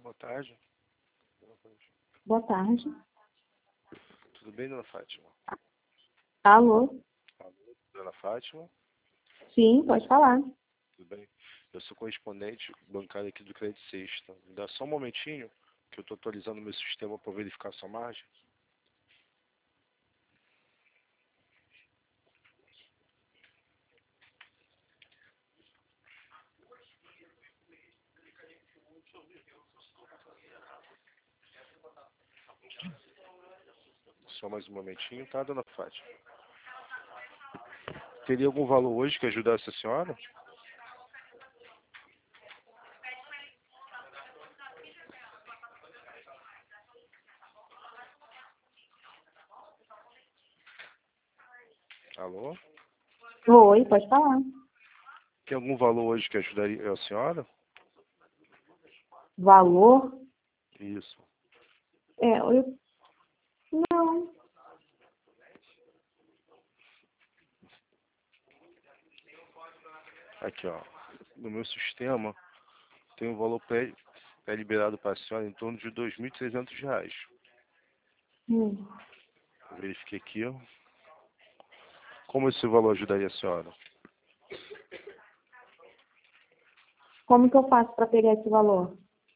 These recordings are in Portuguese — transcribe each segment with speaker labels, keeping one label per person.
Speaker 1: boa tarde.
Speaker 2: Boa tarde.
Speaker 1: Tudo bem, dona Fátima?
Speaker 2: Alô?
Speaker 1: Alô, dona Fátima?
Speaker 2: Sim, pode falar.
Speaker 1: Tudo bem? Eu sou correspondente bancário aqui do Crédito Sexta. Me dá só um momentinho que eu estou atualizando o meu sistema para verificar a sua margem. Só mais um momentinho, tá, dona Fátima? Teria algum valor hoje que ajudasse a senhora? Alô?
Speaker 2: Oi, pode falar.
Speaker 1: Tem algum valor hoje que ajudaria a senhora?
Speaker 2: Valor?
Speaker 1: Isso.
Speaker 2: Não.
Speaker 1: Aqui, ó. No meu sistema tem um valor pré-liberado para a senhora em torno de R$ 2.300.
Speaker 2: Hum.
Speaker 1: Eu verifiquei aqui, ó. Como esse valor ajudaria a senhora?
Speaker 2: Como que eu faço para pegar esse valor?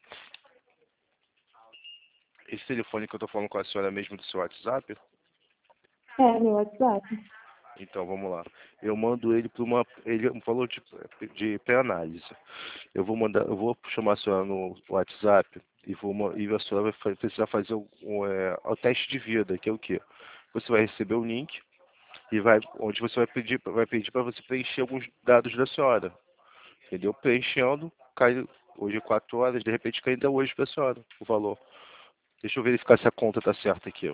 Speaker 1: Esse telefone que eu estou falando com a senhora é mesmo do seu WhatsApp?
Speaker 2: É, meu WhatsApp.
Speaker 1: Então, vamos lá. Eu mando ele para ele é um valor de pré-análise. Eu vou chamar a senhora no WhatsApp e a senhora vai precisar fazer o teste de vida, que é o quê? Você vai receber o link e onde você vai pedir para você preencher alguns dados da senhora. Entendeu? Preenchendo, cai hoje é 4 horas, de repente cai ainda hoje para a senhora o valor. Deixa eu verificar se a conta está certa aqui, ó.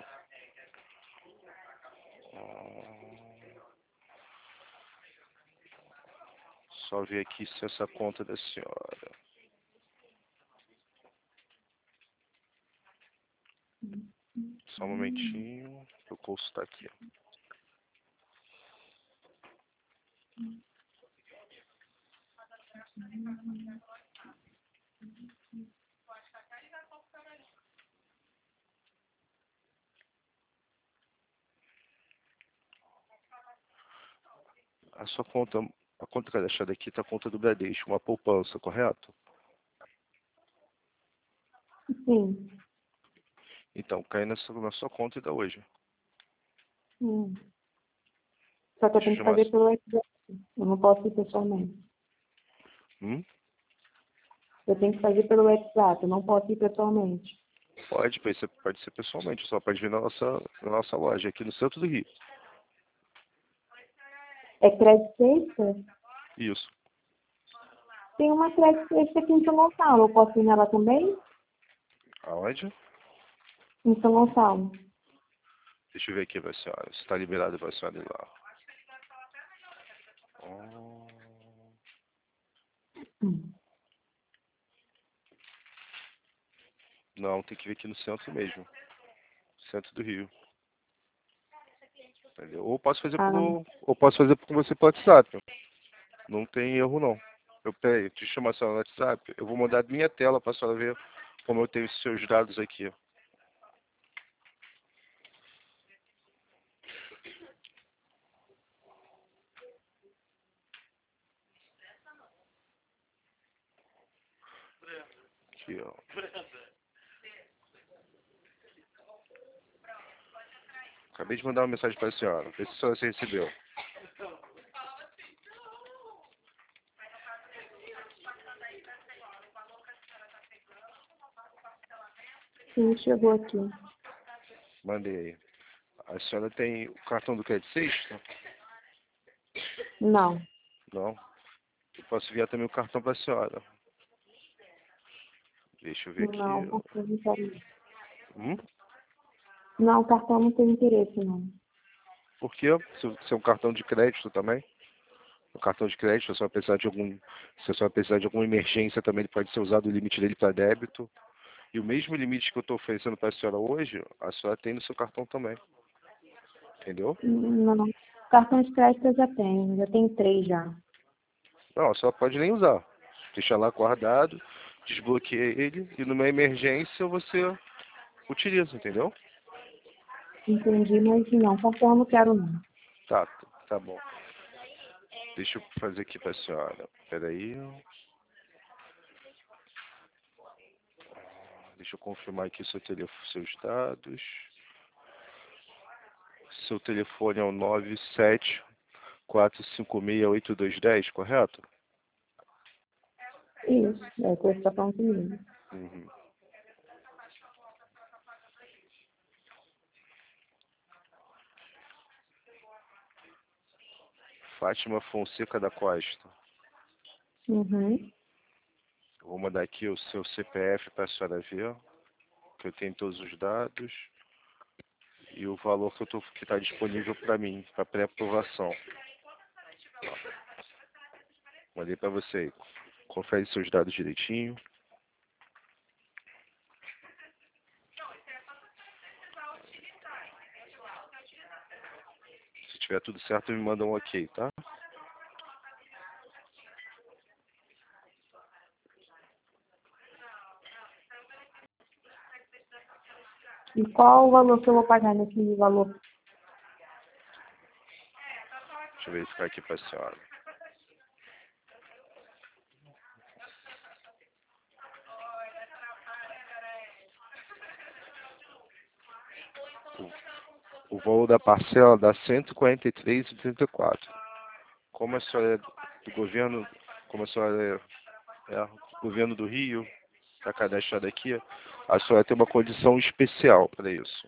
Speaker 1: Só ver aqui se essa conta é da senhora. Só um momentinho, eu consultar aqui. A conta cadastrada aqui está a conta do Bradesco, uma poupança, correto?
Speaker 2: Sim.
Speaker 1: Então, cai na sua conta e dá hoje.
Speaker 2: Só que eu
Speaker 1: Deixa eu
Speaker 2: tenho que
Speaker 1: chamar.
Speaker 2: fazer pelo WhatsApp. Eu não posso ir pessoalmente.
Speaker 1: Hum?
Speaker 2: Eu tenho que fazer pelo WhatsApp. Eu não posso ir pessoalmente.
Speaker 1: Pode ser pessoalmente, só pode vir na nossa loja, aqui no centro do Rio.
Speaker 2: É Crédito Sexta?
Speaker 1: Isso.
Speaker 2: Tem uma Crédito Sexta aqui em São Gonçalo. Eu posso ir nela também?
Speaker 1: Aonde?
Speaker 2: Em São Gonçalo.
Speaker 1: Deixa eu ver aqui, vai senhora. Se está liberado, vai senhora ir lá. Oh. Não, tem que vir aqui no centro mesmo. Centro do Rio. Entendeu? Ou posso fazer com você pelo WhatsApp. Não tem erro não. Peraí, te chamar a senhora no WhatsApp. Eu vou mandar minha tela para a senhora ver como eu tenho os seus dados aqui. Aqui, ó. Acabei de mandar uma mensagem para a senhora. Vê se a senhora recebeu.
Speaker 2: Sim, chegou aqui.
Speaker 1: Mandei aí. A senhora tem o cartão do Crédito Sexta?
Speaker 2: Não.
Speaker 1: Não. Eu posso enviar também o cartão para a senhora. Deixa eu ver
Speaker 2: Não,
Speaker 1: aqui.
Speaker 2: cartão não quero.
Speaker 1: Hum?
Speaker 2: Não, cartão não tem interesse, não.
Speaker 1: Por quê? Se é um cartão de crédito também? O cartão de crédito, se a senhora precisar de alguma emergência também, ele pode ser usado o limite dele para débito. E o mesmo limite que eu estou oferecendo para a senhora hoje, a senhora tem no seu cartão também. Entendeu?
Speaker 2: Não. Cartão de crédito eu já tenho. Já tenho 3 já.
Speaker 1: Não, a senhora pode nem usar. Deixar lá guardado. desbloqueia ele e numa emergência você utiliza, entendeu?
Speaker 2: Entendi, mas não, cartão eu não quero não.
Speaker 1: Tá, tá bom. Deixa eu fazer aqui para a senhora. Peraí. Deixa eu confirmar aqui seu telefone, seus dados. Seu telefone é o 97-456-8210, correto?
Speaker 2: Isso, é coisa que tá falando comigo.
Speaker 1: Uhum. Fátima Fonseca da Costa.
Speaker 2: Uhum.
Speaker 1: Eu vou mandar aqui o seu CPF para a senhora ver, que eu tenho todos os dados. E o valor que está disponível para mim, para pré-aprovação. Mandei para você aí. Confere seus dados direitinho. Se tiver tudo certo, me manda um ok, tá?
Speaker 2: E qual o valor que eu vou pagar nesse valor?
Speaker 1: Deixa eu verificar aqui para a senhora. O valor da parcela dá R$ 143,34. Como a senhora é do governo, como a senhora é do governo do Rio, está cadastrada aqui, a senhora tem uma condição especial para isso.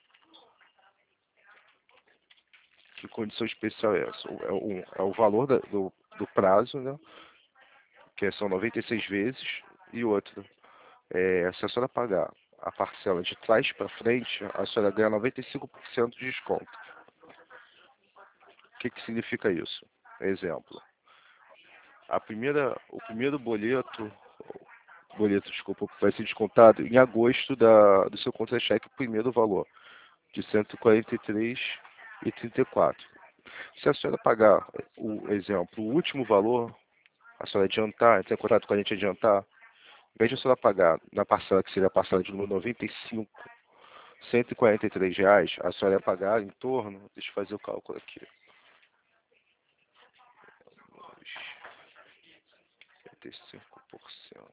Speaker 1: Que condição especial é essa? É o valor do prazo, né? Que são 96 vezes, e outra, se a senhora pagar a parcela de trás para frente, a senhora ganha 95% de desconto. O que significa isso? Exemplo, o primeiro boleto, desculpa, vai ser descontado em agosto do seu contra-cheque, o primeiro valor, de R$ 143,34. Se a senhora pagar, o último valor, a senhora adiantar, entrar em contato com a gente adiantar, em vez de a senhora pagar na parcela, que seria a parcela de número 95, R$ 143, a senhora ia pagar em torno, deixa eu fazer o cálculo aqui, 55%.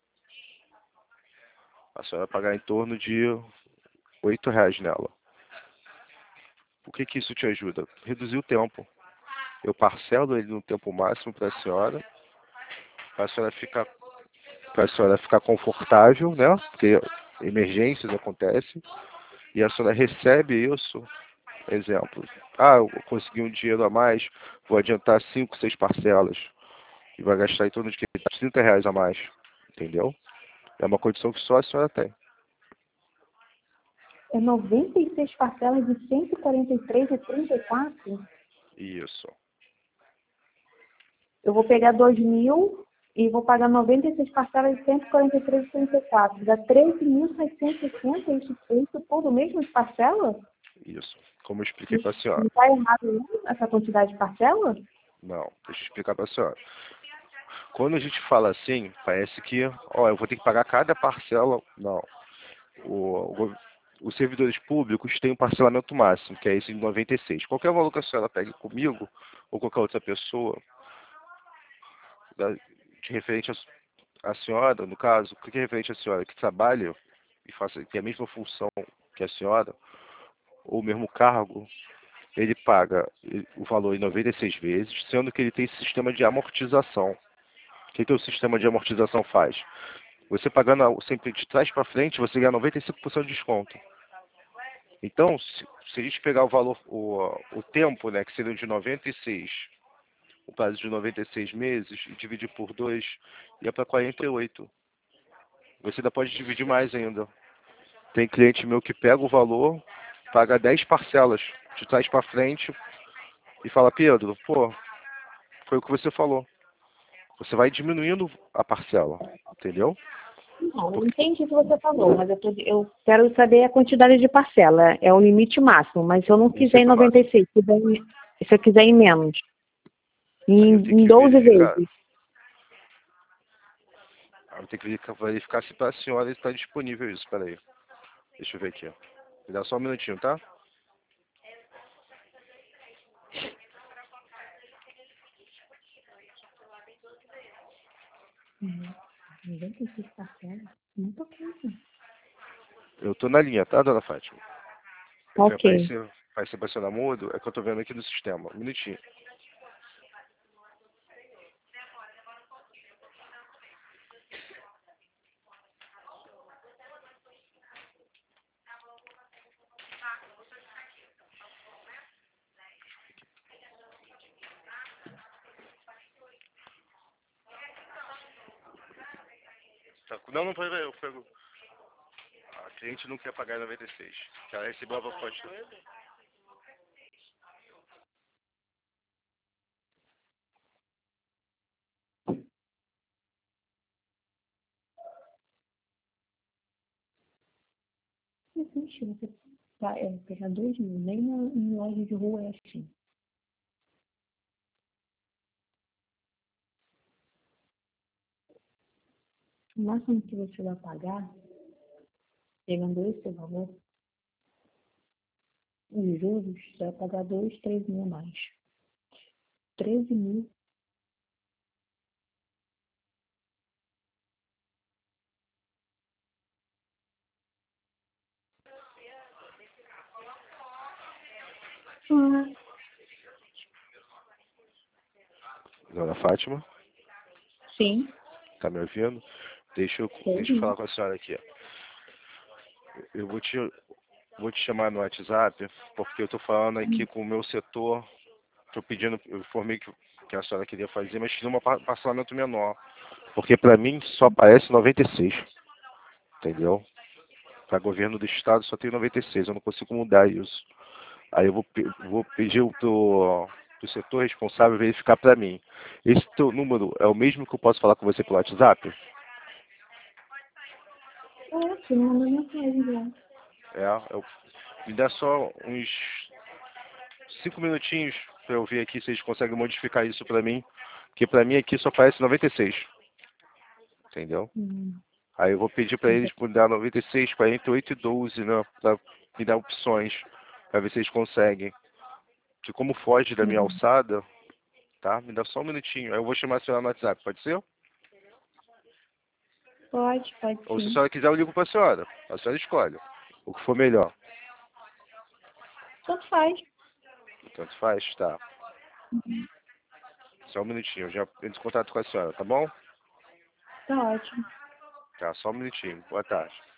Speaker 1: A senhora vai pagar em torno de R$ 8 nela. O que isso te ajuda? Reduzir o tempo. Eu parcelo ele no tempo máximo para a senhora ficar confortável, né? Porque emergências acontecem. E a senhora recebe isso, exemplo. Eu consegui um dinheiro a mais, vou adiantar 5, 6 parcelas. E vai gastar em torno de R$ 30 a mais. Entendeu? É uma condição que só a senhora tem.
Speaker 2: É 96 parcelas de 143,34?
Speaker 1: Isso.
Speaker 2: Eu vou pegar 2.000 e vou pagar 96 parcelas de 143,34. Dá 13.660, isso tudo mesmo de parcela?
Speaker 1: Isso. Como eu expliquei para a senhora.
Speaker 2: Não está errado não, essa quantidade de parcela?
Speaker 1: Não, deixa eu explicar para a senhora. Quando a gente fala assim, parece que, eu vou ter que pagar cada parcela. Não. Os servidores públicos têm um parcelamento máximo, que é esse de 96. Qualquer valor que a senhora pegue comigo, ou qualquer outra pessoa, de referente à senhora, no caso, o que é referente à senhora que trabalha e tem a mesma função que a senhora, ou o mesmo cargo, ele paga o valor em 96 vezes, sendo que ele tem sistema de amortização. O que o sistema de amortização faz? Você pagando sempre de trás para frente, você ganha 95% de desconto. Então, se a gente pegar o valor, o tempo, né, que seria de 96, o prazo de 96 meses, e dividir por 2, ia para 48. Você ainda pode dividir mais ainda. Tem cliente meu que pega o valor, paga 10 parcelas de trás para frente e fala: Pedro, foi o que você falou. Você vai diminuindo a parcela, entendeu?
Speaker 2: Não, eu entendi o que você falou, mas eu quero saber a quantidade de parcela. É o limite máximo, mas se eu não quiser em 96, se eu quiser em menos, em 12 vezes.
Speaker 1: vou ter que verificar se para a senhora está disponível isso. Espera aí. Deixa eu ver aqui. Me dá só um minutinho, tá?
Speaker 2: Uhum. 96 parcelas? Muito coisa.
Speaker 1: Eu tô na linha, tá, dona Fátima?
Speaker 2: Ok.
Speaker 1: Vai ser pra senhora mudo? É que eu tô vendo aqui no sistema. Um minutinho. Tá, não pode ver, eu pego. A cliente não quer pagar 96. Que ela recebeu a proposta.
Speaker 2: Não existe. Você pegar 2.000, nem em loja de rua é assim. O máximo que você vai pagar, pegando esse valor, os juros, você vai pagar 2, 3 mil a mais. 13.000.
Speaker 1: Dona Fátima,
Speaker 2: Sim.
Speaker 1: tá me ouvindo? Deixa eu falar com a senhora aqui. Eu vou te chamar no WhatsApp, porque eu tô falando aqui com o meu setor. Tô pedindo, eu informei que a senhora queria fazer, mas tinha um parcelamento menor. Porque para mim só aparece 96. Entendeu? Para governo do estado só tem 96. Eu não consigo mudar isso. Aí eu vou pedir pro setor responsável verificar para mim. Esse teu número é o mesmo que eu posso falar com você pelo WhatsApp?
Speaker 2: Você não mandou mensagem já.
Speaker 1: Me dá só uns 5 minutinhos para eu ver aqui se eles conseguem modificar isso para mim. Porque para mim aqui só aparece 96. Entendeu? Aí eu vou pedir para eles mudar 96, 48 e 12, né? Para me dar opções. Para ver se eles conseguem. Que como foge da minha alçada, tá? Me dá só um minutinho. Aí eu vou chamar a senhora no WhatsApp, pode ser?
Speaker 2: Pode
Speaker 1: Ou se a
Speaker 2: sim.
Speaker 1: senhora quiser, eu ligo para a senhora. A senhora escolhe. O que for melhor.
Speaker 2: Tanto faz.
Speaker 1: Tanto faz, tá. Só um minutinho, eu já entro em contato com a senhora, tá bom?
Speaker 2: Tá ótimo.
Speaker 1: Tá, só um minutinho. Boa tarde.